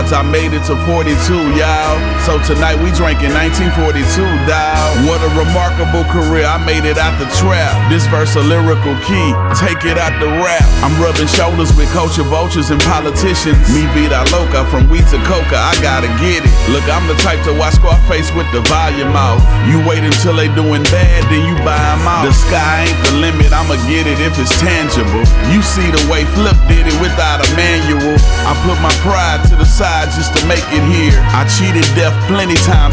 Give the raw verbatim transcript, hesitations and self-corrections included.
odds I made it to forty-two, y'all. So tonight we drinking nineteen forty-two, dawg. What a remarkable career, I made it out the trap. This verse a lyrical key, take it out the rap. I'm rubbing shoulders with culture vultures and politicians. Me vida loca, from weed to coca, I gotta get it. Look, I'm the type to watch Scarface with the volume off. You wait until they doing bad, then you buy them out. The sky ain't the limit, I'ma get it if it's tangible. You see the way Flip did it without a manual. I put my pride to the side just to make it here. I cheated death plenty times